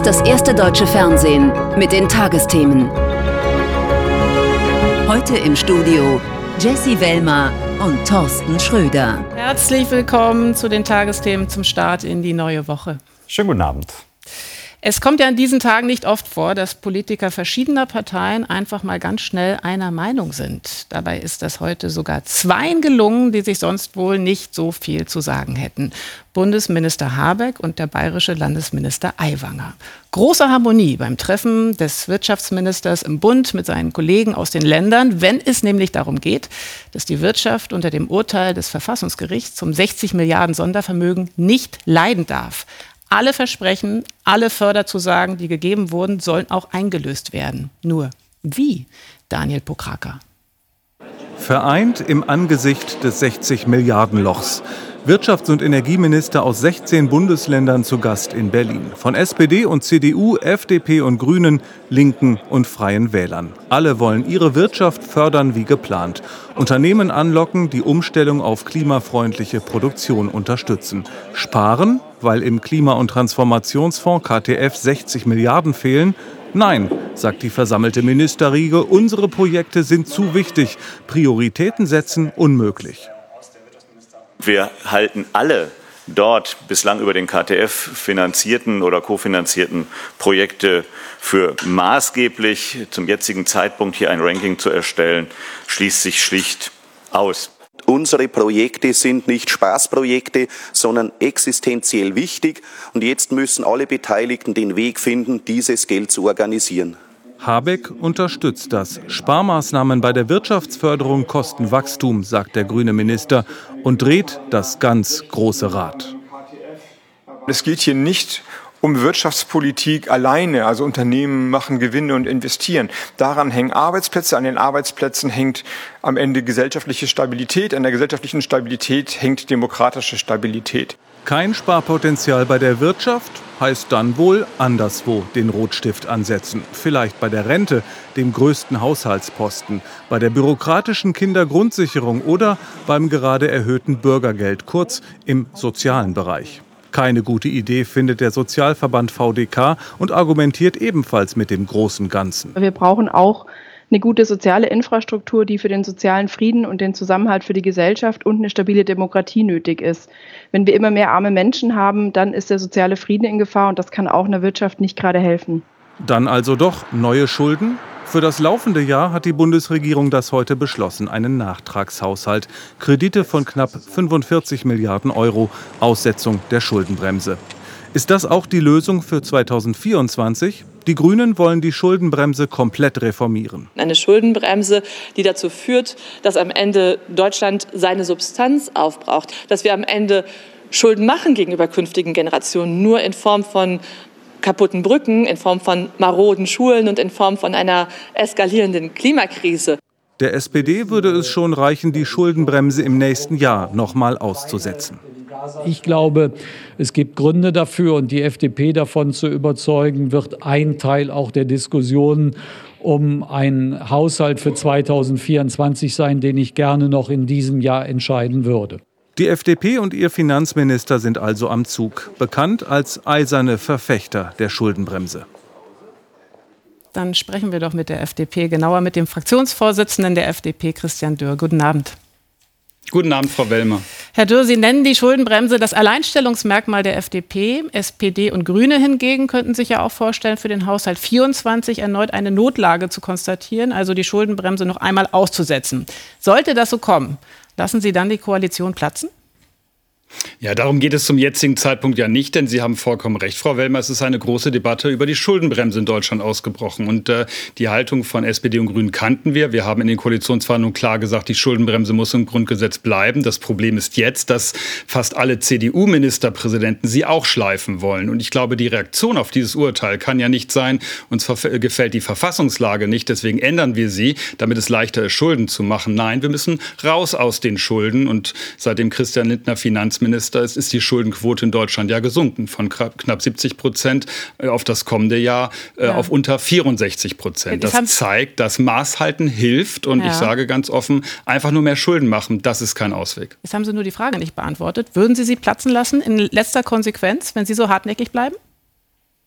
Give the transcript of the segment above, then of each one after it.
ist das erste deutsche Fernsehen mit den Tagesthemen. Heute im Studio Jessie Wellmer und Thorsten Schröder. Herzlich willkommen zu den Tagesthemen zum Start in die neue Woche. Schönen guten Abend. Es kommt ja in diesen Tagen nicht oft vor, dass Politiker verschiedener Parteien einfach mal ganz schnell einer Meinung sind. Dabei ist das heute sogar zweien gelungen, die sich sonst wohl nicht so viel zu sagen hätten. Bundesminister Habeck und der bayerische Landesminister Aiwanger. Große Harmonie beim Treffen des Wirtschaftsministers im Bund mit seinen Kollegen aus den Ländern, wenn es nämlich darum geht, dass die Wirtschaft unter dem Urteil des Verfassungsgerichts zum 60 Milliarden Sondervermögen nicht leiden darf. Alle Versprechen, alle Förderzusagen, die gegeben wurden, sollen auch eingelöst werden. Nur wie? Daniel Pokraka. Vereint im Angesicht des 60-Milliarden-Lochs. Wirtschafts- und Energieminister aus 16 Bundesländern zu Gast in Berlin. Von SPD und CDU, FDP und Grünen, Linken und Freien Wählern. Alle wollen ihre Wirtschaft fördern wie geplant. Unternehmen anlocken, die Umstellung auf klimafreundliche Produktion unterstützen. Sparen, weil im Klima- und Transformationsfonds KTF 60 Milliarden fehlen? Nein, sagt die versammelte Ministerriege, unsere Projekte sind zu wichtig. Prioritäten setzen unmöglich. Wir halten alle dort bislang über den KTF finanzierten oder kofinanzierten Projekte für maßgeblich. Zum jetzigen Zeitpunkt hier ein Ranking zu erstellen, schließt sich schlicht aus. Unsere Projekte sind nicht Spaßprojekte, sondern existenziell wichtig. Und jetzt müssen alle Beteiligten den Weg finden, dieses Geld zu organisieren. Habeck unterstützt das. Sparmaßnahmen bei der Wirtschaftsförderung kosten Wachstum, sagt der grüne Minister und dreht das ganz große Rad. Es geht hier nicht um Wirtschaftspolitik alleine, also Unternehmen machen Gewinne und investieren. Daran hängen Arbeitsplätze, an den Arbeitsplätzen hängt am Ende gesellschaftliche Stabilität, an der gesellschaftlichen Stabilität hängt demokratische Stabilität. Kein Sparpotenzial bei der Wirtschaft heißt dann wohl anderswo den Rotstift ansetzen. Vielleicht bei der Rente, dem größten Haushaltsposten, bei der bürokratischen Kindergrundsicherung oder beim gerade erhöhten Bürgergeld, kurz im sozialen Bereich. Keine gute Idee findet der Sozialverband VDK und argumentiert ebenfalls mit dem großen Ganzen. Wir brauchen auch eine gute soziale Infrastruktur, die für den sozialen Frieden und den Zusammenhalt für die Gesellschaft und eine stabile Demokratie nötig ist. Wenn wir immer mehr arme Menschen haben, dann ist der soziale Frieden in Gefahr und das kann auch einer Wirtschaft nicht gerade helfen. Dann also doch neue Schulden? Für das laufende Jahr hat die Bundesregierung das heute beschlossen, einen Nachtragshaushalt. Kredite von knapp 45 Milliarden Euro, Aussetzung der Schuldenbremse. Ist das auch die Lösung für 2024? Die Grünen wollen die Schuldenbremse komplett reformieren. Eine Schuldenbremse, die dazu führt, dass am Ende Deutschland seine Substanz aufbraucht. Dass wir am Ende Schulden machen gegenüber künftigen Generationen, nur in Form von kaputten Brücken, in Form von maroden Schulen und in Form von einer eskalierenden Klimakrise. Der SPD würde es schon reichen, die Schuldenbremse im nächsten Jahr noch mal auszusetzen. Ich glaube, es gibt Gründe dafür und die FDP davon zu überzeugen, wird ein Teil auch der Diskussionen um einen Haushalt für 2024 sein, den ich gerne noch in diesem Jahr entscheiden würde. Die FDP und ihr Finanzminister sind also am Zug, bekannt als eiserne Verfechter der Schuldenbremse. Dann sprechen wir doch mit der FDP, genauer mit dem Fraktionsvorsitzenden der FDP, Christian Dürr. Guten Abend. Guten Abend, Frau Wellmer. Herr Dürr, Sie nennen die Schuldenbremse das Alleinstellungsmerkmal der FDP. SPD und Grüne hingegen könnten sich ja auch vorstellen, für den Haushalt 24 erneut eine Notlage zu konstatieren, also die Schuldenbremse noch einmal auszusetzen. Sollte das so kommen, lassen Sie dann die Koalition platzen? Ja, darum geht es zum jetzigen Zeitpunkt ja nicht, denn Sie haben vollkommen recht, Frau Wellmer. Es ist eine große Debatte über die Schuldenbremse in Deutschland ausgebrochen. Und die Haltung von SPD und Grünen kannten wir. Wir haben in den Koalitionsverhandlungen klar gesagt, die Schuldenbremse muss im Grundgesetz bleiben. Das Problem ist jetzt, dass fast alle CDU-Ministerpräsidenten sie auch schleifen wollen. Und ich glaube, die Reaktion auf dieses Urteil kann ja nicht sein, uns gefällt die Verfassungslage nicht, deswegen ändern wir sie, damit es leichter ist, Schulden zu machen. Nein, wir müssen raus aus den Schulden. Und seitdem Christian Lindner Finanzminister ist die Schuldenquote in Deutschland ja gesunken von knapp 70% auf das kommende Jahr auf unter 64%. Das zeigt, dass Maßhalten hilft und ich sage ganz offen, einfach nur mehr Schulden machen, das ist kein Ausweg. Jetzt haben Sie nur die Frage nicht beantwortet. Würden Sie sie platzen lassen in letzter Konsequenz, wenn Sie so hartnäckig bleiben?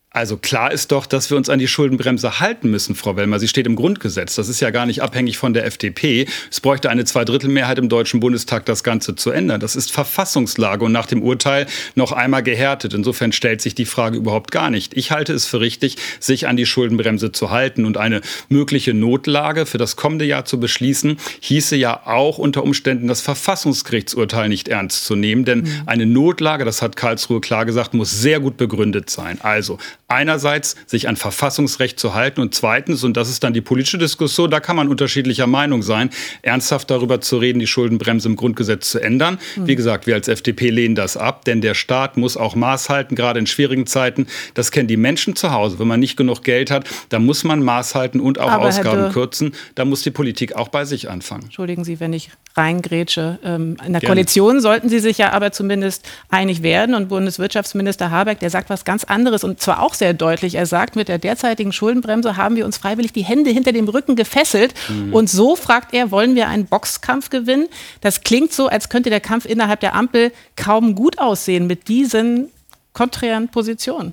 Also klar ist doch, dass wir uns an die Schuldenbremse halten müssen, Frau Wellmer. Sie steht im Grundgesetz. Das ist ja gar nicht abhängig von der FDP. Es bräuchte eine Zweidrittelmehrheit im Deutschen Bundestag, das Ganze zu ändern. Das ist Verfassungslage und nach dem Urteil noch einmal gehärtet. Insofern stellt sich die Frage überhaupt gar nicht. Ich halte es für richtig, sich an die Schuldenbremse zu halten. Und eine mögliche Notlage für das kommende Jahr zu beschließen, hieße ja auch unter Umständen das Verfassungsgerichtsurteil nicht ernst zu nehmen. Denn eine Notlage, das hat Karlsruhe klar gesagt, muss sehr gut begründet sein. Also einerseits sich an Verfassungsrecht zu halten und zweitens, und das ist dann die politische Diskussion, da kann man unterschiedlicher Meinung sein, ernsthaft darüber zu reden, die Schuldenbremse im Grundgesetz zu ändern. Wie gesagt, wir als FDP lehnen das ab, denn der Staat muss auch Maß halten, gerade in schwierigen Zeiten. Das kennen die Menschen zu Hause. Wenn man nicht genug Geld hat, dann muss man Maß halten und auch Ausgaben kürzen. Da muss die Politik auch bei sich anfangen. Entschuldigen Sie, wenn ich reingrätsche. In der Koalition sollten Sie sich ja aber zumindest einig werden. Und Bundeswirtschaftsminister Habeck, der sagt was ganz anderes und zwar auch sehr deutlich. Er sagt, mit der derzeitigen Schuldenbremse haben wir uns freiwillig die Hände hinter dem Rücken gefesselt. Und so, fragt er, wollen wir einen Boxkampf gewinnen? Das klingt so, als könnte der Kampf innerhalb der Ampel kaum gut aussehen mit diesen konträren Positionen.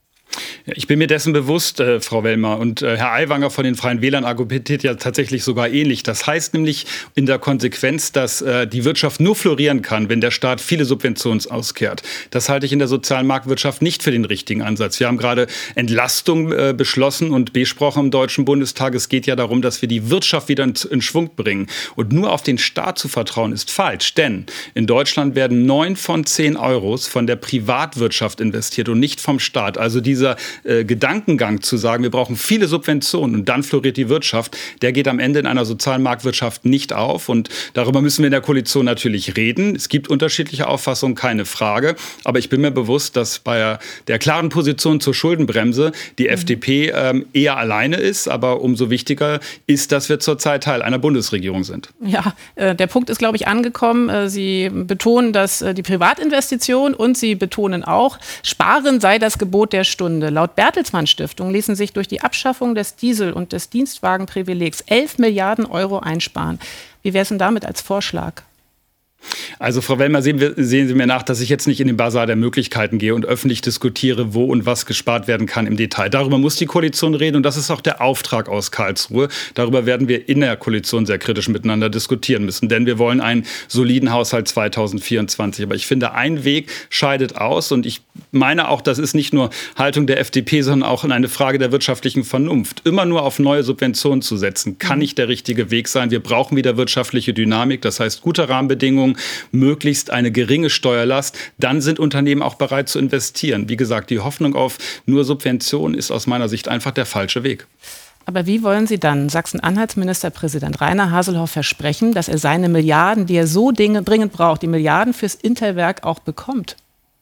Ja, ich bin mir dessen bewusst, Frau Wellmer. Und Herr Aiwanger von den Freien Wählern argumentiert ja tatsächlich sogar ähnlich. Das heißt nämlich in der Konsequenz, dass die Wirtschaft nur florieren kann, wenn der Staat viele Subventionen auskehrt. Das halte ich in der sozialen Marktwirtschaft nicht für den richtigen Ansatz. Wir haben gerade Entlastung beschlossen und besprochen im Deutschen Bundestag. Es geht ja darum, dass wir die Wirtschaft wieder in Schwung bringen. Und nur auf den Staat zu vertrauen, ist falsch. Denn in Deutschland werden 9 von 10 Euros von der Privatwirtschaft investiert und nicht vom Staat. Also dieser Gedankengang zu sagen, wir brauchen viele Subventionen und dann floriert die Wirtschaft, der geht am Ende in einer sozialen Marktwirtschaft nicht auf. Und darüber müssen wir in der Koalition natürlich reden. Es gibt unterschiedliche Auffassungen, keine Frage. Aber ich bin mir bewusst, dass bei der klaren Position zur Schuldenbremse die FDP eher alleine ist. Aber umso wichtiger ist, dass wir zurzeit Teil einer Bundesregierung sind. Ja, der Punkt ist, glaube ich, angekommen. Sie betonen, dass die Privatinvestition und Sie betonen auch, Sparen sei das Gebot der Stunde. Laut Bertelsmann Stiftung ließen sich durch die Abschaffung des Diesel- und des Dienstwagenprivilegs 11 Milliarden Euro einsparen. Wie wäre es denn damit als Vorschlag? Also Frau Wellmer, sehen Sie mir nach, dass ich jetzt nicht in den Basar der Möglichkeiten gehe und öffentlich diskutiere, wo und was gespart werden kann im Detail. Darüber muss die Koalition reden und das ist auch der Auftrag aus Karlsruhe. Darüber werden wir in der Koalition sehr kritisch miteinander diskutieren müssen, denn wir wollen einen soliden Haushalt 2024. Aber ich finde, ein Weg scheidet aus und ich meine auch, das ist nicht nur Haltung der FDP, sondern auch eine Frage der wirtschaftlichen Vernunft. Immer nur auf neue Subventionen zu setzen, kann nicht der richtige Weg sein. Wir brauchen wieder wirtschaftliche Dynamik, das heißt gute Rahmenbedingungen, möglichst eine geringe Steuerlast, dann sind Unternehmen auch bereit zu investieren. Wie gesagt, die Hoffnung auf nur Subventionen ist aus meiner Sicht einfach der falsche Weg. Aber wie wollen Sie dann Sachsen-Anhalts-Ministerpräsident Rainer Haseloff versprechen, dass er seine Milliarden, die er so dringend braucht, die Milliarden fürs Interwerk auch bekommt?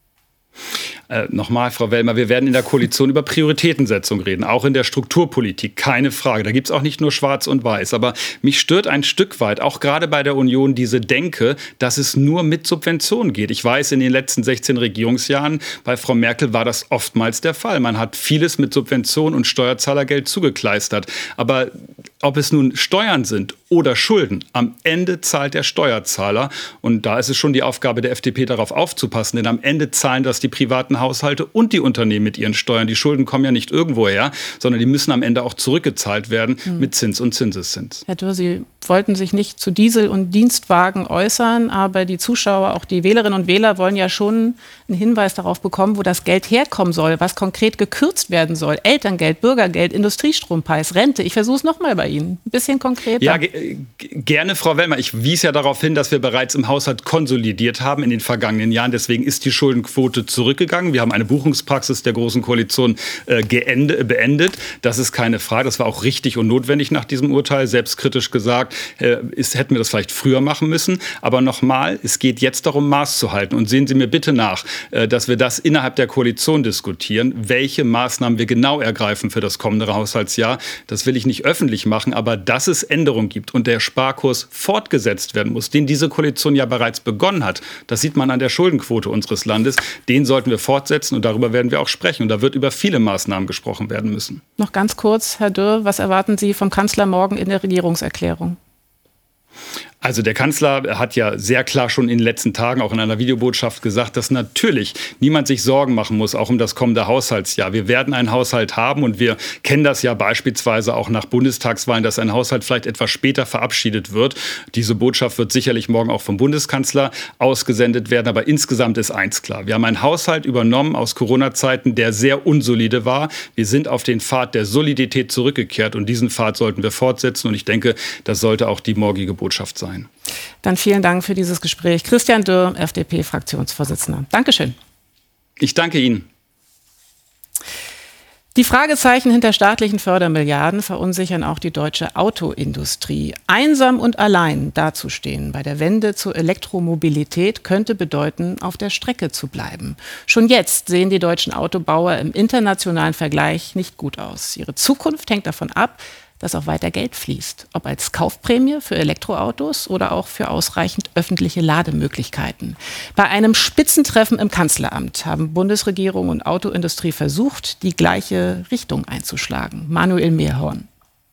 Nochmal, Frau Wellmer, wir werden in der Koalition über Prioritätensetzung reden, auch in der Strukturpolitik, keine Frage. Da gibt es auch nicht nur Schwarz und Weiß. Aber mich stört ein Stück weit, auch gerade bei der Union, diese Denke, dass es nur mit Subventionen geht. Ich weiß, in den letzten 16 Regierungsjahren bei Frau Merkel war das oftmals der Fall. Man hat vieles mit Subventionen und Steuerzahlergeld zugekleistert. Aber ob es nun Steuern sind oder Schulden, am Ende zahlt der Steuerzahler. Und da ist es schon die Aufgabe der FDP, darauf aufzupassen. Denn am Ende zahlen das die privaten Haushalte und die Unternehmen mit ihren Steuern. Die Schulden kommen ja nicht irgendwo her, sondern die müssen am Ende auch zurückgezahlt werden mit Zins und Zinseszins. Herr Dürr, Sie wollten sich nicht zu Diesel- und Dienstwagen äußern, aber die Zuschauer, auch die Wählerinnen und Wähler, wollen ja schon einen Hinweis darauf bekommen, wo das Geld herkommen soll, was konkret gekürzt werden soll. Elterngeld, Bürgergeld, Industriestrompreis, Rente. Ich versuche es nochmal bei Ihnen. Ein bisschen konkreter. Ja, gerne, Frau Wellmer. Ich wies ja darauf hin, dass wir bereits im Haushalt konsolidiert haben in den vergangenen Jahren. Deswegen ist die Schuldenquote zurückgegangen. Wir haben eine Buchungspraxis der Großen Koalition beendet. Das ist keine Frage. Das war auch richtig und notwendig nach diesem Urteil. Selbstkritisch gesagt, hätten wir das vielleicht früher machen müssen. Aber nochmal, es geht jetzt darum, Maß zu halten. Und sehen Sie mir bitte nach, dass wir das innerhalb der Koalition diskutieren, welche Maßnahmen wir genau ergreifen für das kommende Haushaltsjahr. Das will ich nicht öffentlich machen, aber dass es Änderungen gibt und der Sparkurs fortgesetzt werden muss, den diese Koalition ja bereits begonnen hat, das sieht man an der Schuldenquote unseres Landes, den sollten wir fortsetzen und darüber werden wir auch sprechen. Und da wird über viele Maßnahmen gesprochen werden müssen. Noch ganz kurz, Herr Dürr, was erwarten Sie vom Kanzler morgen in der Regierungserklärung? Also der Kanzler hat ja sehr klar schon in den letzten Tagen auch in einer Videobotschaft gesagt, dass natürlich niemand sich Sorgen machen muss, auch um das kommende Haushaltsjahr. Wir werden einen Haushalt haben und wir kennen das ja beispielsweise auch nach Bundestagswahlen, dass ein Haushalt vielleicht etwas später verabschiedet wird. Diese Botschaft wird sicherlich morgen auch vom Bundeskanzler ausgesendet werden, aber insgesamt ist eins klar. Wir haben einen Haushalt übernommen aus Corona-Zeiten, der sehr unsolide war. Wir sind auf den Pfad der Solidität zurückgekehrt und diesen Pfad sollten wir fortsetzen und ich denke, das sollte auch die morgige Botschaft sein. Dann vielen Dank für dieses Gespräch. Christian Dürr, FDP-Fraktionsvorsitzender. Dankeschön. Ich danke Ihnen. Die Fragezeichen hinter staatlichen Fördermilliarden verunsichern auch die deutsche Autoindustrie. Einsam und allein dazustehen bei der Wende zur Elektromobilität könnte bedeuten, auf der Strecke zu bleiben. Schon jetzt sehen die deutschen Autobauer im internationalen Vergleich nicht gut aus. Ihre Zukunft hängt davon ab, dass auch weiter Geld fließt, ob als Kaufprämie für Elektroautos oder auch für ausreichend öffentliche Lademöglichkeiten. Bei einem Spitzentreffen im Kanzleramt haben Bundesregierung und Autoindustrie versucht, die gleiche Richtung einzuschlagen. Manuel Mehrhorn.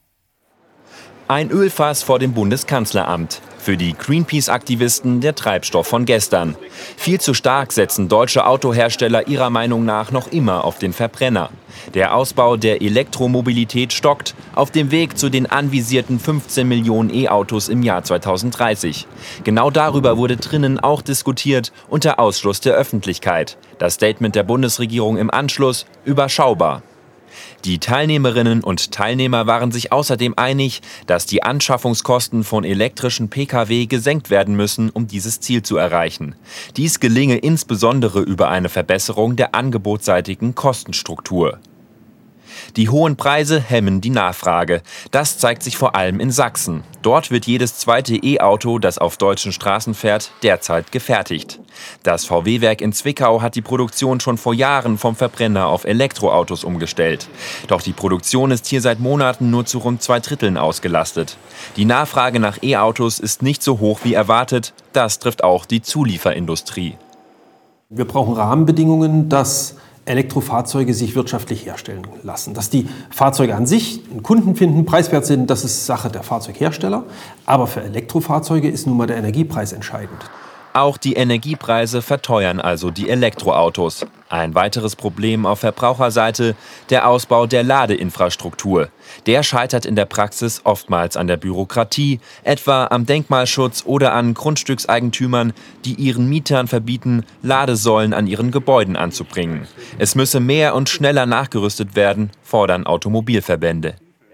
Ein Ölfass vor dem Bundeskanzleramt. Für die Greenpeace-Aktivisten der Treibstoff von gestern. Viel zu stark setzen deutsche Autohersteller ihrer Meinung nach noch immer auf den Verbrenner. Der Ausbau der Elektromobilität stockt auf dem Weg zu den anvisierten 15 Millionen E-Autos im Jahr 2030. Genau darüber wurde drinnen auch diskutiert unter Ausschluss der Öffentlichkeit. Das Statement der Bundesregierung im Anschluss: überschaubar. Die Teilnehmerinnen und Teilnehmer waren sich außerdem einig, dass die Anschaffungskosten von elektrischen Pkw gesenkt werden müssen, um dieses Ziel zu erreichen. Dies gelinge insbesondere über eine Verbesserung der angebotsseitigen Kostenstruktur. Die hohen Preise hemmen die Nachfrage. Das zeigt sich vor allem in Sachsen. Dort wird jedes zweite E-Auto, das auf deutschen Straßen fährt, derzeit gefertigt. Das VW-Werk in Zwickau hat die Produktion schon vor Jahren vom Verbrenner auf Elektroautos umgestellt. Doch die Produktion ist hier seit Monaten nur zu rund 2/3 ausgelastet. Die Nachfrage nach E-Autos ist nicht so hoch wie erwartet. Das trifft auch die Zulieferindustrie. Wir brauchen Rahmenbedingungen, dass Elektrofahrzeuge sich wirtschaftlich herstellen lassen. Dass die Fahrzeuge an sich einen Kunden finden, preiswert sind, das ist Sache der Fahrzeughersteller. Aber für Elektrofahrzeuge ist nun mal der Energiepreis entscheidend. Auch die Energiepreise verteuern also die Elektroautos. Ein weiteres Problem auf Verbraucherseite: der Ausbau der Ladeinfrastruktur. Der scheitert in der Praxis oftmals an der Bürokratie, etwa am Denkmalschutz oder an Grundstückseigentümern, die ihren Mietern verbieten, Ladesäulen an ihren Gebäuden anzubringen. Es müsse mehr und schneller nachgerüstet werden, fordern Automobilverbände.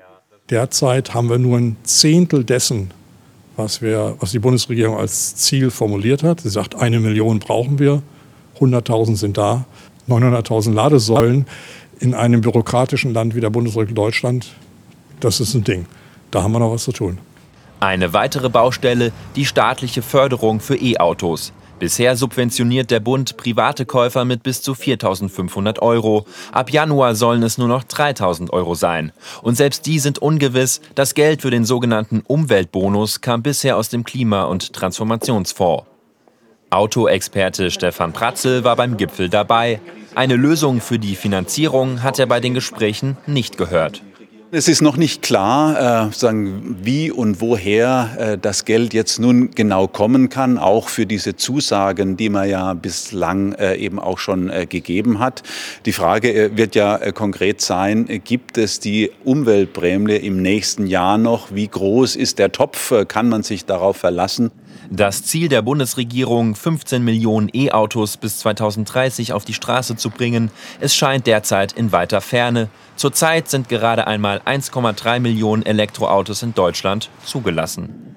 Derzeit haben wir nur ein Zehntel dessen, was die Bundesregierung als Ziel formuliert hat. Sie sagt, 1 Million brauchen wir, 100.000 sind da, 900.000 Ladesäulen in einem bürokratischen Land wie der Bundesrepublik Deutschland. Das ist ein Ding. Da haben wir noch was zu tun. Eine weitere Baustelle: die staatliche Förderung für E-Autos. Bisher subventioniert der Bund private Käufer mit bis zu 4.500 €. Ab Januar sollen es nur noch 3.000 € sein. Und selbst die sind ungewiss. Das Geld für den sogenannten Umweltbonus kam bisher aus dem Klima- und Transformationsfonds. Autoexperte Stefan Pratzel war beim Gipfel dabei. Eine Lösung für die Finanzierung hat er bei den Gesprächen nicht gehört. Es ist noch nicht klar, wie und woher das Geld jetzt nun genau kommen kann, auch für diese Zusagen, die man ja bislang eben auch schon gegeben hat. Die Frage wird ja konkret sein: Gibt es die Umweltprämie im nächsten Jahr noch? Wie groß ist der Topf? Kann man sich darauf verlassen? Das Ziel der Bundesregierung, 15 Millionen E-Autos bis 2030 auf die Straße zu bringen, es scheint derzeit in weiter Ferne. Zurzeit sind gerade einmal 1,3 Millionen Elektroautos in Deutschland zugelassen.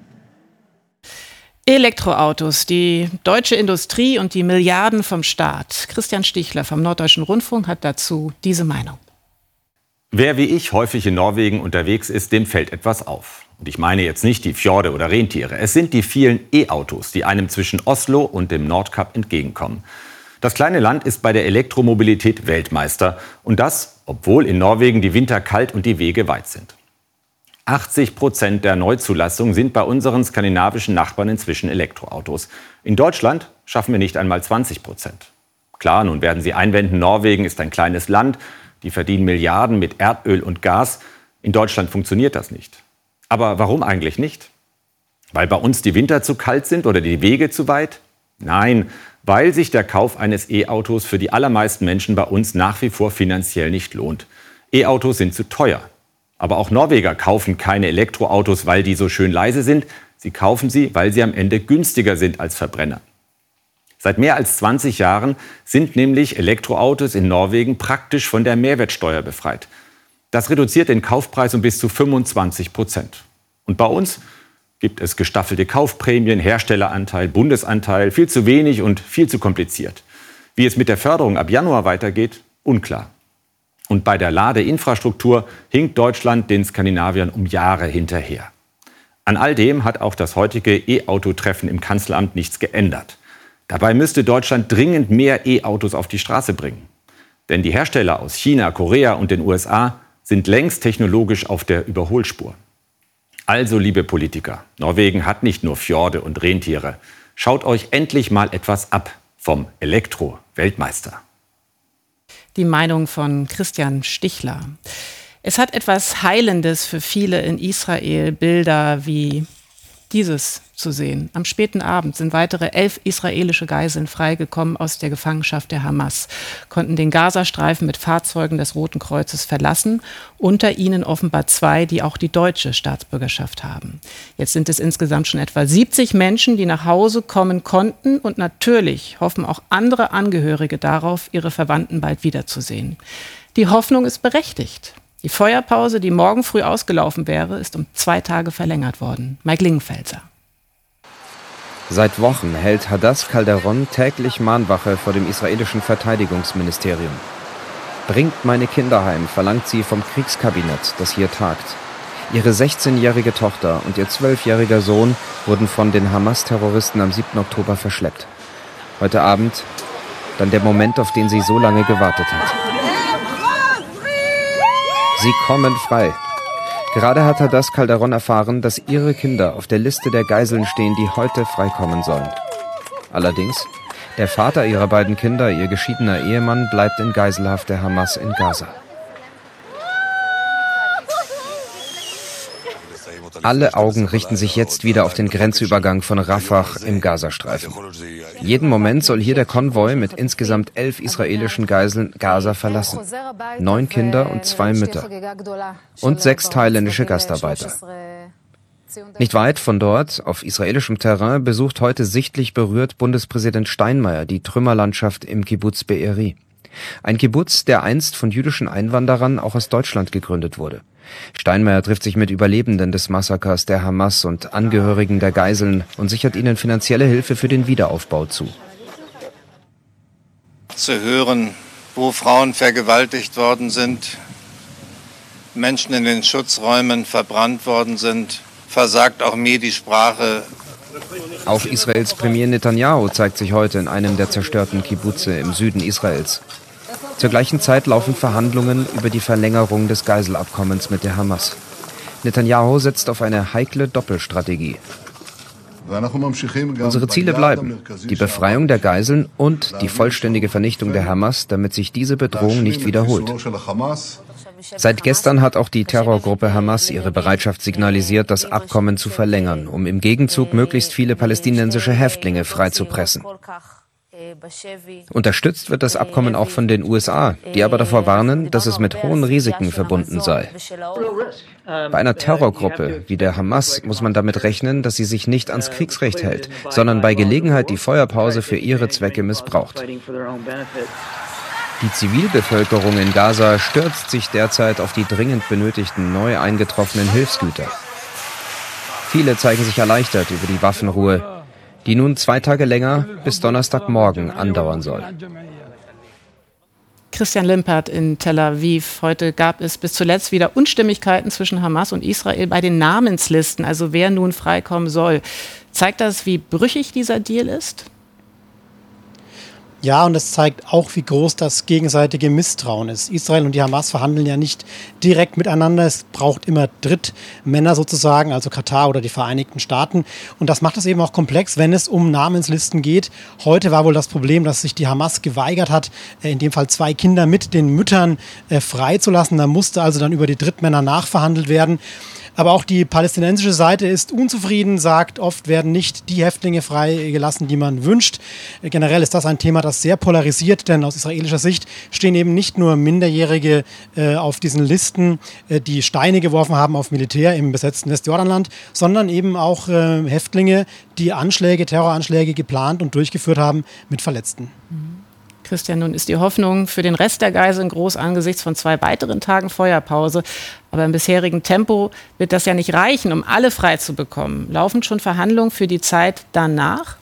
Elektroautos, die deutsche Industrie und die Milliarden vom Staat. Christian Stichler vom Norddeutschen Rundfunk hat dazu diese Meinung. Wer wie ich häufig in Norwegen unterwegs ist, dem fällt etwas auf. Und ich meine jetzt nicht die Fjorde oder Rentiere. Es sind die vielen E-Autos, die einem zwischen Oslo und dem Nordkap entgegenkommen. Das kleine Land ist bei der Elektromobilität Weltmeister. Und das, obwohl in Norwegen die Winter kalt und die Wege weit sind. 80% der Neuzulassungen sind bei unseren skandinavischen Nachbarn inzwischen Elektroautos. In Deutschland schaffen wir nicht einmal 20%. Klar, nun werden Sie einwenden, Norwegen ist ein kleines Land. Die verdienen Milliarden mit Erdöl und Gas. In Deutschland funktioniert das nicht. Aber warum eigentlich nicht? Weil bei uns die Winter zu kalt sind oder die Wege zu weit? Nein, weil sich der Kauf eines E-Autos für die allermeisten Menschen bei uns nach wie vor finanziell nicht lohnt. E-Autos sind zu teuer. Aber auch Norweger kaufen keine Elektroautos, weil die so schön leise sind. Sie kaufen sie, weil sie am Ende günstiger sind als Verbrenner. Seit mehr als 20 Jahren sind nämlich Elektroautos in Norwegen praktisch von der Mehrwertsteuer befreit. Das reduziert den Kaufpreis um bis zu 25%. Und bei uns gibt es gestaffelte Kaufprämien, Herstelleranteil, Bundesanteil, viel zu wenig und viel zu kompliziert. Wie es mit der Förderung ab Januar weitergeht, unklar. Und bei der Ladeinfrastruktur hinkt Deutschland den Skandinaviern um Jahre hinterher. An all dem hat auch das heutige E-Auto-Treffen im Kanzleramt nichts geändert. Dabei müsste Deutschland dringend mehr E-Autos auf die Straße bringen. Denn die Hersteller aus China, Korea und den USA sind längst technologisch auf der Überholspur. Also, liebe Politiker, Norwegen hat nicht nur Fjorde und Rentiere. Schaut euch endlich mal etwas ab vom Elektro-Weltmeister. Die Meinung von Christian Stichler. Es hat etwas Heilendes für viele in Israel, Bilder wie dieses zu sehen. Am späten Abend sind weitere 11 israelische Geiseln freigekommen aus der Gefangenschaft der Hamas, konnten den Gazastreifen mit Fahrzeugen des Roten Kreuzes verlassen, unter ihnen offenbar 2, die auch die deutsche Staatsbürgerschaft haben. Jetzt sind es insgesamt schon etwa 70 Menschen, die nach Hause kommen konnten, und natürlich hoffen auch andere Angehörige darauf, ihre Verwandten bald wiederzusehen. Die Hoffnung ist berechtigt. Die Feuerpause, die morgen früh ausgelaufen wäre, ist um 2 Tage verlängert worden. Mike Lingenfelser. Seit Wochen hält Hadass Calderon täglich Mahnwache vor dem israelischen Verteidigungsministerium. Bringt meine Kinder heim, verlangt sie vom Kriegskabinett, das hier tagt. Ihre 16-jährige Tochter und ihr 12-jähriger Sohn wurden von den Hamas-Terroristen am 7. Oktober verschleppt. Heute Abend dann der Moment, auf den sie so lange gewartet hat. Sie kommen frei. Gerade hat Hadass Calderon erfahren, dass ihre Kinder auf der Liste der Geiseln stehen, die heute freikommen sollen. Allerdings, der Vater ihrer beiden Kinder, ihr geschiedener Ehemann, bleibt in Geiselhaft der Hamas in Gaza. Alle Augen richten sich jetzt wieder auf den Grenzübergang von Rafah im Gazastreifen. Jeden Moment soll hier der Konvoi mit insgesamt 11 israelischen Geiseln Gaza verlassen. 9 Kinder und 2 Mütter. Und 6 thailändische Gastarbeiter. Nicht weit von dort, auf israelischem Terrain, besucht heute sichtlich berührt Bundespräsident Steinmeier die Trümmerlandschaft im Kibbuz Be'eri. Ein Kibbuz, der einst von jüdischen Einwanderern auch aus Deutschland gegründet wurde. Steinmeier trifft sich mit Überlebenden des Massakers der Hamas und Angehörigen der Geiseln und sichert ihnen finanzielle Hilfe für den Wiederaufbau zu. Zu hören, wo Frauen vergewaltigt worden sind, Menschen in den Schutzräumen verbrannt worden sind, versagt auch mir die Sprache. Auch Israels Premier Netanyahu zeigt sich heute in einem der zerstörten Kibbuze im Süden Israels. Zur gleichen Zeit laufen Verhandlungen über die Verlängerung des Geiselabkommens mit der Hamas. Netanyahu setzt auf eine heikle Doppelstrategie. Unsere Ziele bleiben die Befreiung der Geiseln und die vollständige Vernichtung der Hamas, damit sich diese Bedrohung nicht wiederholt. Seit gestern hat auch die Terrorgruppe Hamas ihre Bereitschaft signalisiert, das Abkommen zu verlängern, um im Gegenzug möglichst viele palästinensische Häftlinge freizupressen. Unterstützt wird das Abkommen auch von den USA, die aber davor warnen, dass es mit hohen Risiken verbunden sei. Bei einer Terrorgruppe wie der Hamas muss man damit rechnen, dass sie sich nicht ans Kriegsrecht hält, sondern bei Gelegenheit die Feuerpause für ihre Zwecke missbraucht. Die Zivilbevölkerung in Gaza stürzt sich derzeit auf die dringend benötigten neu eingetroffenen Hilfsgüter. Viele zeigen sich erleichtert über die Waffenruhe, die nun 2 Tage länger bis Donnerstagmorgen andauern soll. Christian Limpert in Tel Aviv. Heute gab es bis zuletzt wieder Unstimmigkeiten zwischen Hamas und Israel bei den Namenslisten, also wer nun freikommen soll. Zeigt das, wie brüchig dieser Deal ist? Ja, und es zeigt auch, wie groß das gegenseitige Misstrauen ist. Israel und die Hamas verhandeln ja nicht direkt miteinander. Es braucht immer Drittmänner sozusagen, also Katar oder die Vereinigten Staaten. Und das macht es eben auch komplex, wenn es um Namenslisten geht. Heute war wohl das Problem, dass sich die Hamas geweigert hat, in dem Fall 2 Kinder mit den Müttern freizulassen. Da musste also dann über die Drittmänner nachverhandelt werden. Aber auch die palästinensische Seite ist unzufrieden, sagt, oft werden nicht die Häftlinge freigelassen, die man wünscht. Generell ist das ein Thema, das sehr polarisiert, denn aus israelischer Sicht stehen eben nicht nur Minderjährige auf diesen Listen, die Steine geworfen haben auf Militär im besetzten Westjordanland, sondern eben auch Häftlinge, die Terroranschläge geplant und durchgeführt haben mit Verletzten. Christian, nun ist die Hoffnung für den Rest der Geiseln groß angesichts von 2 weiteren Tagen Feuerpause. Aber im bisherigen Tempo wird das ja nicht reichen, um alle frei zu bekommen. Laufen schon Verhandlungen für die Zeit danach?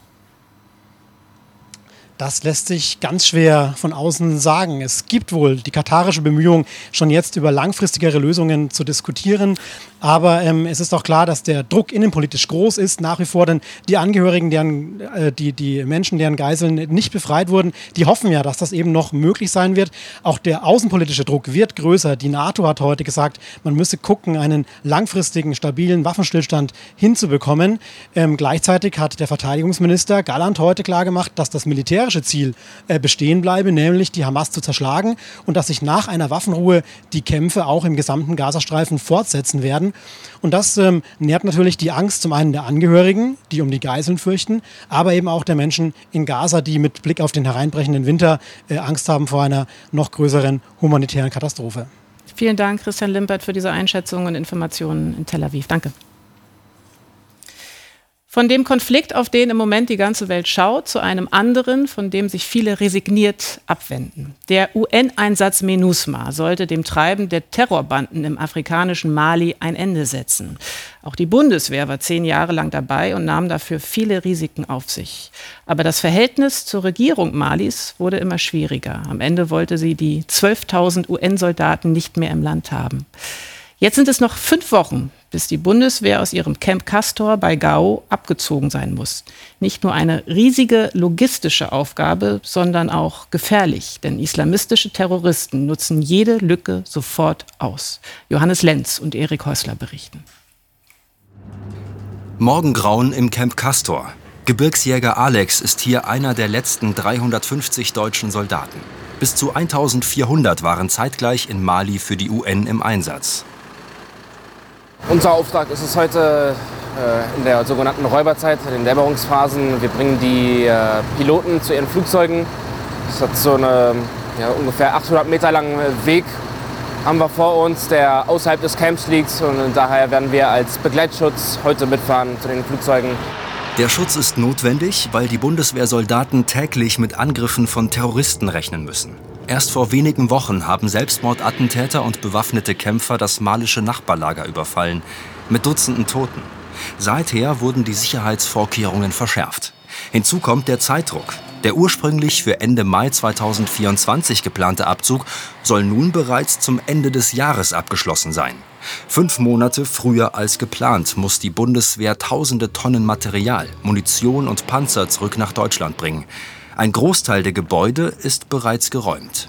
Das lässt sich ganz schwer von außen sagen. Es gibt wohl die katarische Bemühung, schon jetzt über langfristigere Lösungen zu diskutieren. Aber es ist auch klar, dass der Druck innenpolitisch groß ist, nach wie vor. Denn die Angehörigen, die Menschen, deren Geiseln nicht befreit wurden, die hoffen ja, dass das eben noch möglich sein wird. Auch der außenpolitische Druck wird größer. Die NATO hat heute gesagt, man müsse gucken, einen langfristigen, stabilen Waffenstillstand hinzubekommen. Gleichzeitig hat der Verteidigungsminister Galland heute klargemacht, dass das militärische Ziel bestehen bleibe, nämlich die Hamas zu zerschlagen und dass sich nach einer Waffenruhe die Kämpfe auch im gesamten Gazastreifen fortsetzen werden. Und das nährt natürlich die Angst zum einen der Angehörigen, die um die Geiseln fürchten, aber eben auch der Menschen in Gaza, die mit Blick auf den hereinbrechenden Winter Angst haben vor einer noch größeren humanitären Katastrophe. Vielen Dank, Christian Limpert, für diese Einschätzung und Informationen in Tel Aviv. Danke. Von dem Konflikt, auf den im Moment die ganze Welt schaut, zu einem anderen, von dem sich viele resigniert abwenden. Der UN-Einsatz MINUSMA sollte dem Treiben der Terrorbanden im afrikanischen Mali ein Ende setzen. Auch die Bundeswehr war 10 Jahre lang dabei und nahm dafür viele Risiken auf sich. Aber das Verhältnis zur Regierung Malis wurde immer schwieriger. Am Ende wollte sie die 12.000 UN-Soldaten nicht mehr im Land haben. Jetzt sind es noch 5 Wochen, bis die Bundeswehr aus ihrem Camp Castor bei Gao abgezogen sein muss. Nicht nur eine riesige logistische Aufgabe, sondern auch gefährlich. Denn islamistische Terroristen nutzen jede Lücke sofort aus. Johannes Lenz und Erik Häusler berichten. Morgengrauen im Camp Castor. Gebirgsjäger Alex ist hier einer der letzten 350 deutschen Soldaten. Bis zu 1400 waren zeitgleich in Mali für die UN im Einsatz. Unser Auftrag ist es heute in der sogenannten Räuberzeit, in den Dämmerungsphasen. Wir bringen die Piloten zu ihren Flugzeugen. Das hat so einen ungefähr 800 Meter langen Weg haben wir vor uns, der außerhalb des Camps liegt. Und daher werden wir als Begleitschutz heute mitfahren zu den Flugzeugen. Der Schutz ist notwendig, weil die Bundeswehrsoldaten täglich mit Angriffen von Terroristen rechnen müssen. Erst vor wenigen Wochen haben Selbstmordattentäter und bewaffnete Kämpfer das malische Nachbarlager überfallen, mit Dutzenden Toten. Seither wurden die Sicherheitsvorkehrungen verschärft. Hinzu kommt der Zeitdruck. Der ursprünglich für Ende Mai 2024 geplante Abzug soll nun bereits zum Ende des Jahres abgeschlossen sein. 5 Monate früher als geplant muss die Bundeswehr tausende Tonnen Material, Munition und Panzer zurück nach Deutschland bringen. Ein Großteil der Gebäude ist bereits geräumt.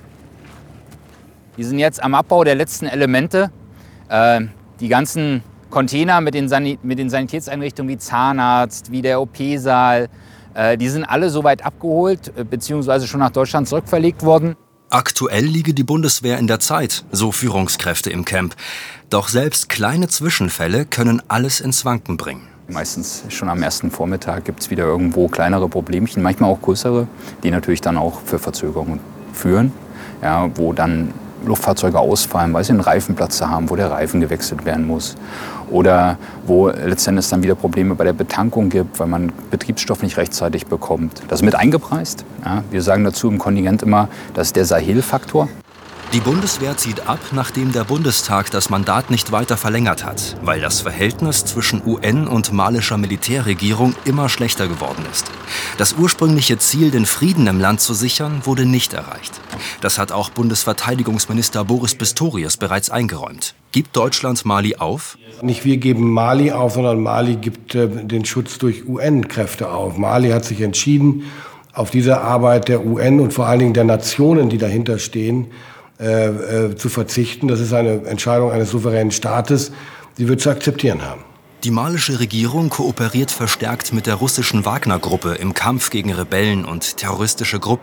Wir sind jetzt am Abbau der letzten Elemente. Die ganzen Container mit den Sanitätseinrichtungen wie Zahnarzt, wie der OP-Saal, die sind alle soweit abgeholt bzw. schon nach Deutschland zurückverlegt worden. Aktuell liege die Bundeswehr in der Zeit, so Führungskräfte im Camp. Doch selbst kleine Zwischenfälle können alles ins Wanken bringen. Meistens schon am ersten Vormittag gibt es wieder irgendwo kleinere Problemchen, manchmal auch größere, die natürlich dann auch für Verzögerungen führen, ja, wo dann Luftfahrzeuge ausfallen, weil sie einen Reifenplatz haben, wo der Reifen gewechselt werden muss. Oder wo letztendlich dann wieder Probleme bei der Betankung gibt, weil man Betriebsstoff nicht rechtzeitig bekommt. Das ist mit eingepreist. Ja. Wir sagen dazu im Kontingent immer, das ist der Sahel-Faktor. Die Bundeswehr zieht ab, nachdem der Bundestag das Mandat nicht weiter verlängert hat, weil das Verhältnis zwischen UN und malischer Militärregierung immer schlechter geworden ist. Das ursprüngliche Ziel, den Frieden im Land zu sichern, wurde nicht erreicht. Das hat auch Bundesverteidigungsminister Boris Pistorius bereits eingeräumt. Gibt Deutschland Mali auf? Nicht wir geben Mali auf, sondern Mali gibt den Schutz durch UN-Kräfte auf. Mali hat sich entschieden, auf diese Arbeit der UN und vor allen Dingen der Nationen, die dahinter stehen, zu verzichten. Das ist eine Entscheidung eines souveränen Staates, die wir zu akzeptieren haben. Die malische Regierung kooperiert verstärkt mit der russischen Wagner-Gruppe im Kampf gegen Rebellen und terroristische Gruppen.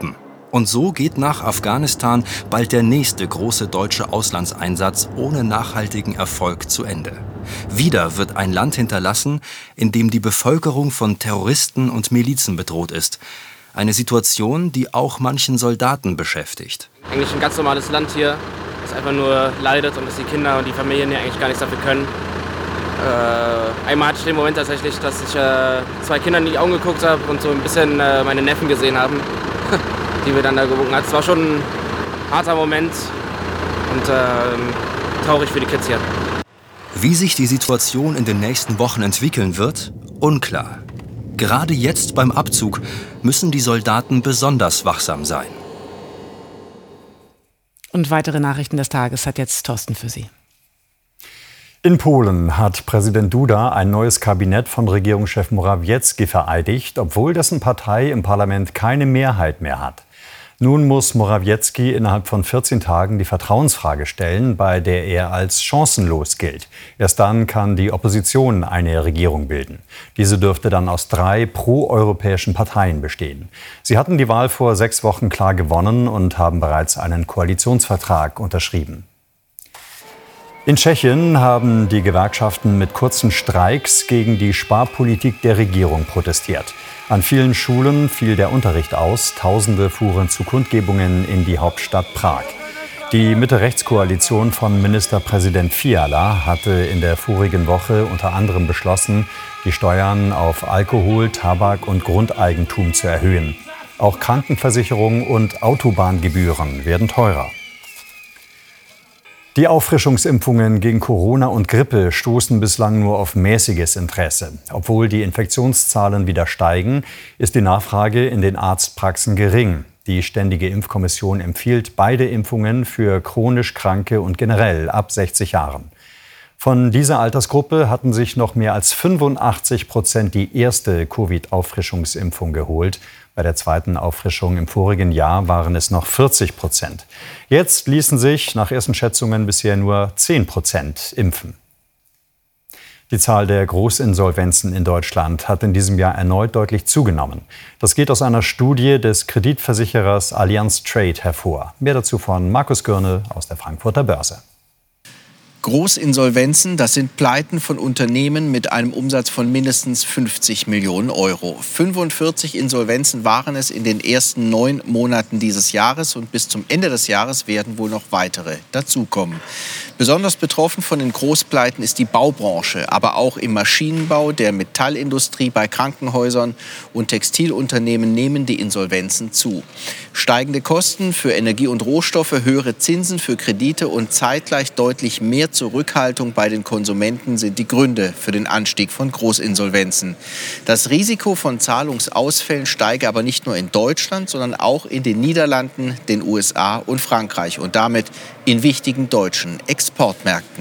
Und so geht nach Afghanistan bald der nächste große deutsche Auslandseinsatz ohne nachhaltigen Erfolg zu Ende. Wieder wird ein Land hinterlassen, in dem die Bevölkerung von Terroristen und Milizen bedroht ist. Eine Situation, die auch manchen Soldaten beschäftigt. Eigentlich ein ganz normales Land hier, das einfach nur leidet und dass die Kinder und die Familien hier eigentlich gar nichts dafür können. Einmal hatte ich den Moment tatsächlich, dass ich 2 Kindern in die Augen geguckt habe und so ein bisschen meine Neffen gesehen haben, die mir dann da gewunken hat. Es war schon ein harter Moment und traurig für die Kids hier. Wie sich die Situation in den nächsten Wochen entwickeln wird, unklar. Gerade jetzt beim Abzug müssen die Soldaten besonders wachsam sein. Und weitere Nachrichten des Tages hat jetzt Thorsten für Sie. In Polen hat Präsident Duda ein neues Kabinett von Regierungschef Morawiecki vereidigt, obwohl dessen Partei im Parlament keine Mehrheit mehr hat. Nun muss Morawiecki innerhalb von 14 Tagen die Vertrauensfrage stellen, bei der er als chancenlos gilt. Erst dann kann die Opposition eine Regierung bilden. Diese dürfte dann aus 3 proeuropäischen Parteien bestehen. Sie hatten die Wahl vor 6 Wochen klar gewonnen und haben bereits einen Koalitionsvertrag unterschrieben. In Tschechien haben die Gewerkschaften mit kurzen Streiks gegen die Sparpolitik der Regierung protestiert. An vielen Schulen fiel der Unterricht aus. Tausende fuhren zu Kundgebungen in die Hauptstadt Prag. Die Mitte-Rechts-Koalition von Ministerpräsident Fiala hatte in der vorigen Woche unter anderem beschlossen, die Steuern auf Alkohol, Tabak und Grundeigentum zu erhöhen. Auch Krankenversicherung und Autobahngebühren werden teurer. Die Auffrischungsimpfungen gegen Corona und Grippe stoßen bislang nur auf mäßiges Interesse. Obwohl die Infektionszahlen wieder steigen, ist die Nachfrage in den Arztpraxen gering. Die Ständige Impfkommission empfiehlt beide Impfungen für chronisch Kranke und generell ab 60 Jahren. Von dieser Altersgruppe hatten sich noch mehr als 85% die erste Covid-Auffrischungsimpfung geholt. Bei der zweiten Auffrischung im vorigen Jahr waren es noch 40%. Jetzt ließen sich nach ersten Schätzungen bisher nur 10% impfen. Die Zahl der Großinsolvenzen in Deutschland hat in diesem Jahr erneut deutlich zugenommen. Das geht aus einer Studie des Kreditversicherers Allianz Trade hervor. Mehr dazu von Markus Gürne aus der Frankfurter Börse. Großinsolvenzen, das sind Pleiten von Unternehmen mit einem Umsatz von mindestens 50 Millionen Euro. 45 Insolvenzen waren es in den ersten 9 Monaten dieses Jahres und bis zum Ende des Jahres werden wohl noch weitere dazukommen. Besonders betroffen von den Großpleiten ist die Baubranche, aber auch im Maschinenbau, der Metallindustrie, bei Krankenhäusern und Textilunternehmen nehmen die Insolvenzen zu. Steigende Kosten für Energie und Rohstoffe, höhere Zinsen für Kredite und zeitgleich deutlich mehr Zurückhaltung bei den Konsumenten sind die Gründe für den Anstieg von Großinsolvenzen. Das Risiko von Zahlungsausfällen steige aber nicht nur in Deutschland, sondern auch in den Niederlanden, den USA und Frankreich und damit in wichtigen deutschen Exportmärkten.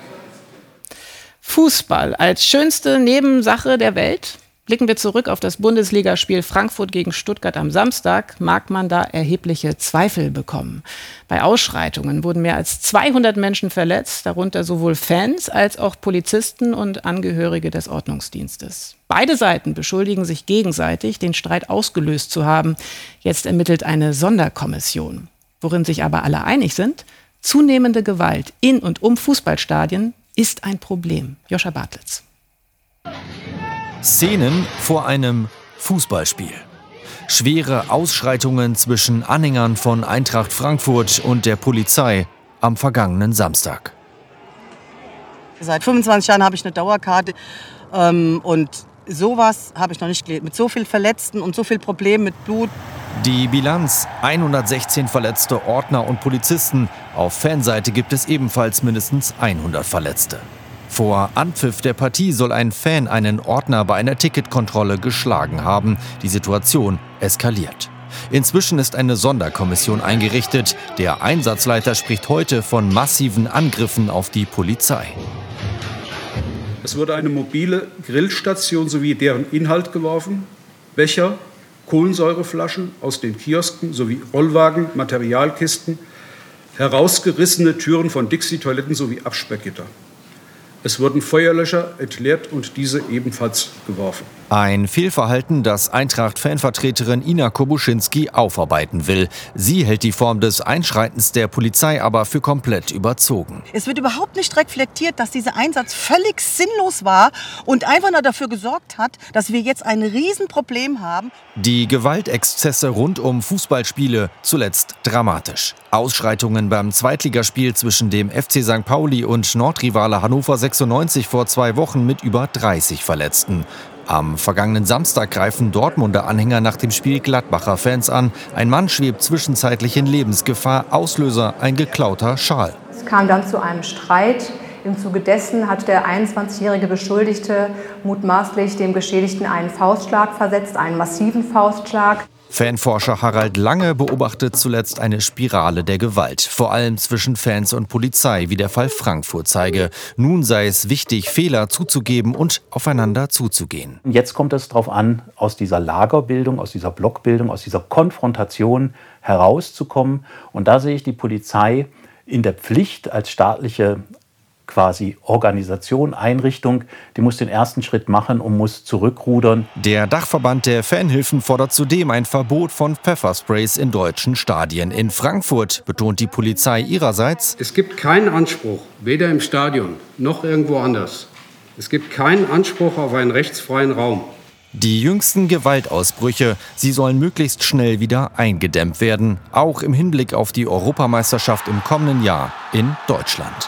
Fußball als schönste Nebensache der Welt? Blicken wir zurück auf das Bundesligaspiel Frankfurt gegen Stuttgart am Samstag, mag man da erhebliche Zweifel bekommen. Bei Ausschreitungen wurden mehr als 200 Menschen verletzt, darunter sowohl Fans als auch Polizisten und Angehörige des Ordnungsdienstes. Beide Seiten beschuldigen sich gegenseitig, den Streit ausgelöst zu haben. Jetzt ermittelt eine Sonderkommission. Worin sich aber alle einig sind: zunehmende Gewalt in und um Fußballstadien ist ein Problem. Joscha Bartlitz. Szenen vor einem Fußballspiel. Schwere Ausschreitungen zwischen Anhängern von Eintracht Frankfurt und der Polizei am vergangenen Samstag. Seit 25 Jahren habe ich eine Dauerkarte und sowas habe ich noch nicht gelebt. Mit so viel Verletzten und so viel Problemen mit Blut. Die Bilanz: 116 verletzte Ordner und Polizisten. Auf Fanseite gibt es ebenfalls mindestens 100 Verletzte. Vor Anpfiff der Partie soll ein Fan einen Ordner bei einer Ticketkontrolle geschlagen haben. Die Situation eskaliert. Inzwischen ist eine Sonderkommission eingerichtet. Der Einsatzleiter spricht heute von massiven Angriffen auf die Polizei. Es wurde eine mobile Grillstation sowie deren Inhalt geworfen, Becher, Kohlensäureflaschen aus den Kiosken sowie Rollwagen, Materialkisten, herausgerissene Türen von Dixie-Toiletten sowie Absperrgitter. Es wurden Feuerlöscher entleert und diese ebenfalls geworfen. Ein Fehlverhalten, das Eintracht-Fanvertreterin Ina Kobuschinski aufarbeiten will. Sie hält die Form des Einschreitens der Polizei aber für komplett überzogen. Es wird überhaupt nicht reflektiert, dass dieser Einsatz völlig sinnlos war und einfach nur dafür gesorgt hat, dass wir jetzt ein Riesenproblem haben. Die Gewaltexzesse rund um Fußballspiele zuletzt dramatisch. Ausschreitungen beim Zweitligaspiel zwischen dem FC St. Pauli und Nordrivale Hannover 96 vor 2 Wochen mit über 30 Verletzten. Am vergangenen Samstag greifen Dortmunder Anhänger nach dem Spiel Gladbacher Fans an. Ein Mann schwebt zwischenzeitlich in Lebensgefahr. Auslöser ein geklauter Schal. Es kam dann zu einem Streit. Im Zuge dessen hat der 21-jährige Beschuldigte mutmaßlich dem Geschädigten einen Faustschlag versetzt, einen massiven Faustschlag. Fanforscher Harald Lange beobachtet zuletzt eine Spirale der Gewalt, vor allem zwischen Fans und Polizei, wie der Fall Frankfurt zeige. Nun sei es wichtig, Fehler zuzugeben und aufeinander zuzugehen. Jetzt kommt es darauf an, aus dieser Lagerbildung, aus dieser Blockbildung, aus dieser Konfrontation herauszukommen. Und da sehe ich die Polizei in der Pflicht als staatliche quasi Organisation, Einrichtung, die muss den ersten Schritt machen und muss zurückrudern. Der Dachverband der Fanhilfen fordert zudem ein Verbot von Pfeffersprays in deutschen Stadien. In Frankfurt betont die Polizei ihrerseits: Es gibt keinen Anspruch, weder im Stadion noch irgendwo anders. Es gibt keinen Anspruch auf einen rechtsfreien Raum. Die jüngsten Gewaltausbrüche, sie sollen möglichst schnell wieder eingedämmt werden, auch im Hinblick auf die Europameisterschaft im kommenden Jahr in Deutschland.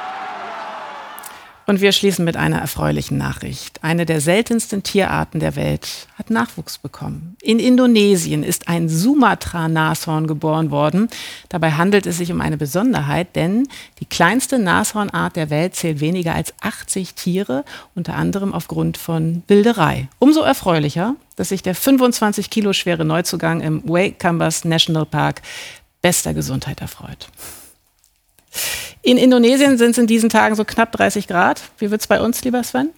Und wir schließen mit einer erfreulichen Nachricht. Eine der seltensten Tierarten der Welt hat Nachwuchs bekommen. In Indonesien ist ein Sumatra-Nashorn geboren worden. Dabei handelt es sich um eine Besonderheit, denn die kleinste Nashornart der Welt zählt weniger als 80 Tiere, unter anderem aufgrund von Wilderei. Umso erfreulicher, dass sich der 25 Kilo schwere Neuzugang im Waikambas National Park bester Gesundheit erfreut. In Indonesien sind es in diesen Tagen so knapp 30 Grad. Wie wird es bei uns, lieber Sven?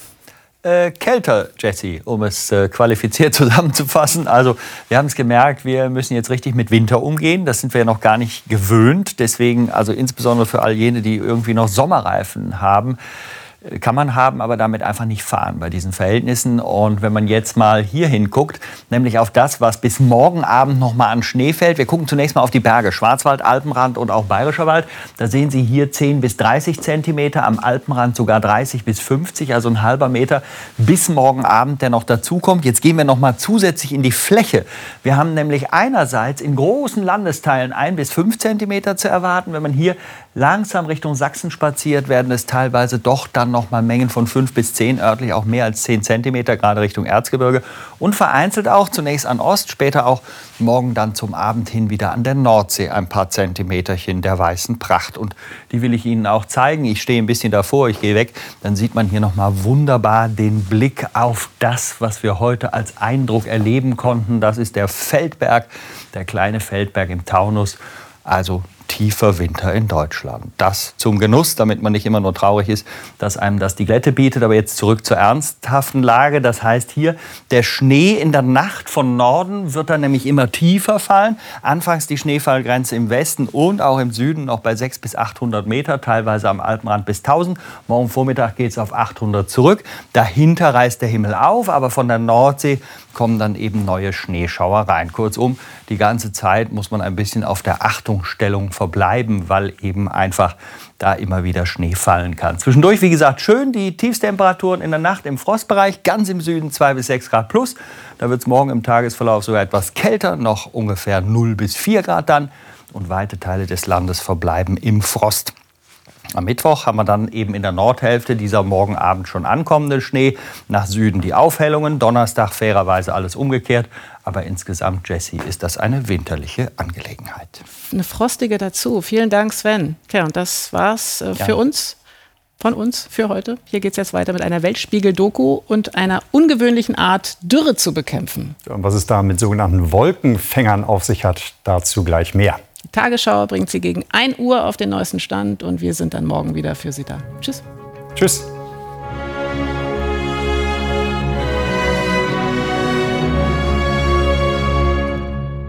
Kälter, Jessie, um es qualifiziert zusammenzufassen. Also wir haben es gemerkt, wir müssen jetzt richtig mit Winter umgehen. Das sind wir ja noch gar nicht gewöhnt. Deswegen, also insbesondere für all jene, die irgendwie noch Sommerreifen haben, kann man haben, aber damit einfach nicht fahren bei diesen Verhältnissen. Und wenn man jetzt mal hier hinguckt, nämlich auf das, was bis morgen Abend noch mal an Schnee fällt. Wir gucken zunächst mal auf die Berge, Schwarzwald, Alpenrand und auch Bayerischer Wald. Da sehen Sie hier 10 bis 30 Zentimeter, am Alpenrand sogar 30 bis 50, also ein halber Meter bis morgen Abend, der noch dazukommt. Jetzt gehen wir noch mal zusätzlich in die Fläche. Wir haben nämlich einerseits in großen Landesteilen 1 bis 5 Zentimeter zu erwarten. Wenn man hier langsam Richtung Sachsen spaziert, werden es teilweise doch dann noch mal Mengen von 5 bis 10, örtlich auch mehr als 10 Zentimeter, gerade Richtung Erzgebirge. Und vereinzelt auch zunächst an Ost, später auch morgen dann zum Abend hin wieder an der Nordsee ein paar Zentimeterchen der weißen Pracht. Und die will ich Ihnen auch zeigen. Ich stehe ein bisschen davor, ich gehe weg. Dann sieht man hier noch mal wunderbar den Blick auf das, was wir heute als Eindruck erleben konnten. Das ist der Feldberg, der kleine Feldberg im Taunus. Also tiefer Winter in Deutschland. Das zum Genuss, damit man nicht immer nur traurig ist, dass einem das die Glätte bietet. Aber jetzt zurück zur ernsthaften Lage. Das heißt hier, der Schnee in der Nacht von Norden wird dann nämlich immer tiefer fallen. Anfangs die Schneefallgrenze im Westen und auch im Süden noch bei 600 bis 800 Meter, teilweise am Alpenrand bis 1000. Morgen Vormittag geht es auf 800 zurück. Dahinter reißt der Himmel auf, aber von der Nordsee kommen dann eben neue Schneeschauer rein. Kurzum, die ganze Zeit muss man ein bisschen auf der Achtungsstellung verbleiben, weil eben einfach da immer wieder Schnee fallen kann. Zwischendurch, wie gesagt, schön die Tiefstemperaturen in der Nacht im Frostbereich, ganz im Süden 2 bis 6 Grad plus. Da wird es morgen im Tagesverlauf sogar etwas kälter, noch ungefähr 0 bis 4 Grad dann. Und weite Teile des Landes verbleiben im Frost. Am Mittwoch haben wir dann eben in der Nordhälfte dieser morgen Abend schon ankommende Schnee. Nach Süden die Aufhellungen. Donnerstag fairerweise alles umgekehrt. Aber insgesamt, Jessie, ist das eine winterliche Angelegenheit. Eine frostige dazu. Vielen Dank, Sven. Tja, und das war's für uns. Von uns für heute. Hier geht es jetzt weiter mit einer Weltspiegel-Doku und einer ungewöhnlichen Art, Dürre zu bekämpfen. Und was es da mit sogenannten Wolkenfängern auf sich hat, dazu gleich mehr. Die Tagesschau bringt Sie gegen 1 Uhr auf den neuesten Stand und wir sind dann morgen wieder für Sie da. Tschüss. Tschüss.